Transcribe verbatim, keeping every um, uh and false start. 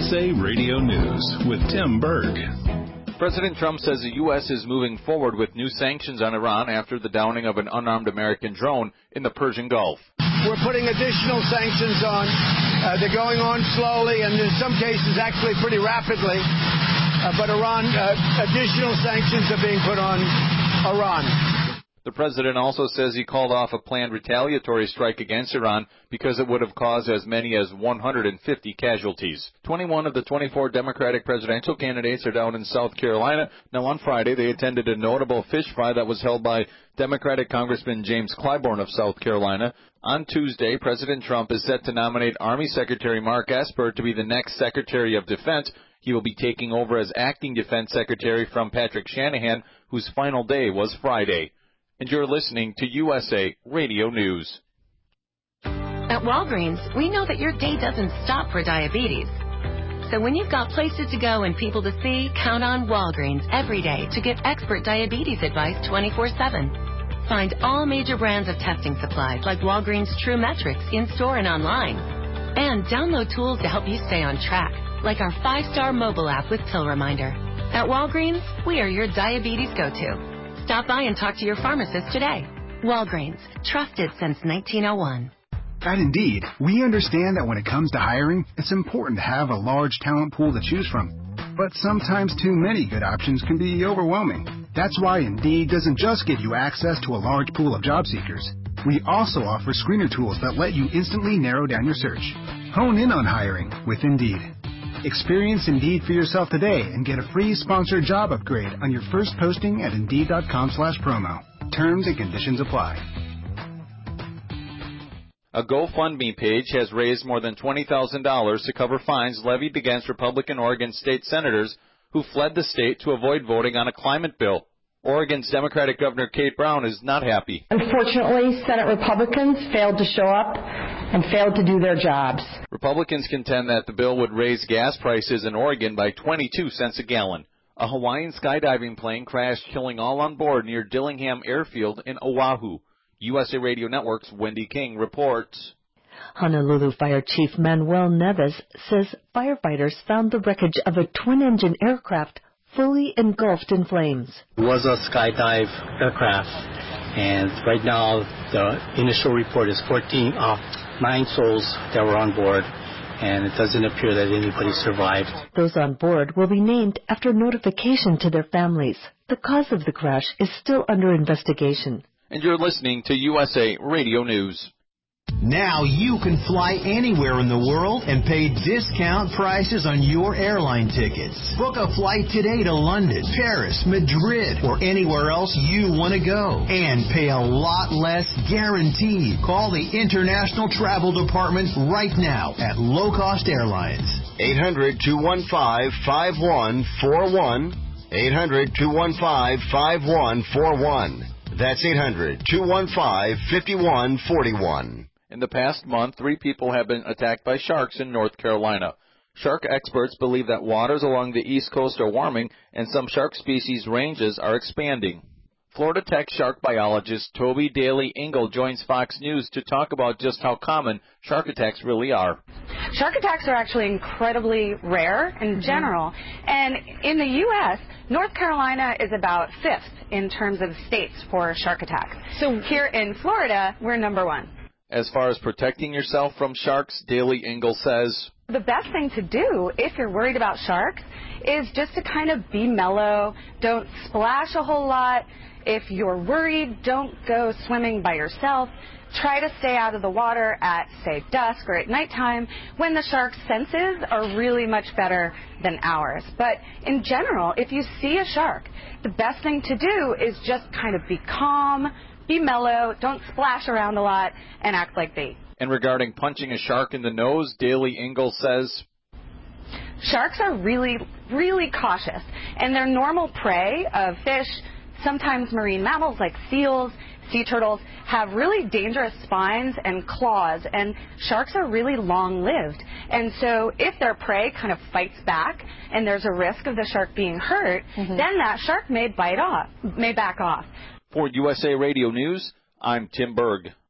S A Radio News with Tim Berg. President Trump says the U S is moving forward with new sanctions on Iran after the downing of an unarmed American drone in the Persian Gulf. We're putting additional sanctions on. Uh, they're going on slowly and in some cases actually pretty rapidly. Uh, but Iran, uh, additional sanctions are being put on Iran. The president also says he called off a planned retaliatory strike against Iran because it would have caused as many as one hundred fifty casualties. twenty-one of the twenty-four Democratic presidential candidates are down in South Carolina. Now, on Friday, they attended a notable fish fry that was held by Democratic Congressman James Clyburn of South Carolina. On Tuesday, President Trump is set to nominate Army Secretary Mark Esper to be the next Secretary of Defense. He will be taking over as acting Defense Secretary from Patrick Shanahan, whose final day was Friday. And you're listening to U S A Radio News. At Walgreens, we know that your day doesn't stop for diabetes. So when you've got places to go and people to see, count on Walgreens every day to get expert diabetes advice twenty-four seven. Find all major brands of testing supplies like Walgreens True Metrics in-store and online. And download tools to help you stay on track, like our five-star mobile app with Pill Reminder. At Walgreens, we are your diabetes go-to. Stop by and talk to your pharmacist today. Walgreens, trusted since nineteen oh one. At Indeed, we understand that when it comes to hiring, it's important to have a large talent pool to choose from. But sometimes too many good options can be overwhelming. That's why Indeed doesn't just give you access to a large pool of job seekers. We also offer screener tools that let you instantly narrow down your search. Hone in on hiring with Indeed. Experience Indeed for yourself today and get a free sponsored job upgrade on your first posting at Indeed.com slash promo. Terms and conditions apply. A GoFundMe page has raised more than twenty thousand dollars to cover fines levied against Republican Oregon state senators who fled the state to avoid voting on a climate bill. Oregon's Democratic Governor Kate Brown is not happy. Unfortunately, Senate Republicans failed to show up and failed to do their jobs. Republicans contend that the bill would raise gas prices in Oregon by twenty-two cents a gallon. A Hawaiian skydiving plane crashed, killing all on board near Dillingham Airfield in Oahu. U S A Radio Network's Wendy King reports. Honolulu Fire Chief Manuel Neves says firefighters found the wreckage of a twin-engine aircraft fully engulfed in flames. It was a skydive aircraft, and right now the initial report is fourteen, uh, nine souls that were on board, and it doesn't appear that anybody survived. Those on board will be named after notification to their families. The cause of the crash is still under investigation. And you're listening to U S A Radio News. Now you can fly anywhere in the world and pay discount prices on your airline tickets. Book a flight today to London, Paris, Madrid, or anywhere else you want to go. And pay a lot less guaranteed. Call the International Travel Department right now at Low Cost Airlines. eight hundred, two one five, five one four one. eight hundred, two one five, five one four one. That's eight hundred, two one five, five one four one. In the past month, three people have been attacked by sharks in North Carolina. Shark experts believe that waters along the East Coast are warming and some shark species ranges are expanding. Florida Tech shark biologist Toby Daly Engel joins Fox News to talk about just how common shark attacks really are. Shark attacks are actually incredibly rare in general, and in the U S, North Carolina is about fifth in terms of states for shark attacks. So here in Florida, we're number one. As far as protecting yourself from sharks, Daly Engel says, the best thing to do if you're worried about sharks is just to kind of be mellow, don't splash a whole lot. If you're worried, don't go swimming by yourself. Try to stay out of the water at, say, dusk or at nighttime when the shark's senses are really much better than ours. But in general, if you see a shark, the best thing to do is just kind of be calm, be mellow, don't splash around a lot, and act like bait. And regarding punching a shark in the nose, Daly Engel says, sharks are really, really cautious, and their normal prey of fish, sometimes marine mammals like seals, sea turtles, have really dangerous spines and claws, and sharks are really long-lived. And so if their prey kind of fights back and there's a risk of the shark being hurt, mm-hmm. then that shark may bite off, may back off. For U S A Radio News, I'm Tim Berg.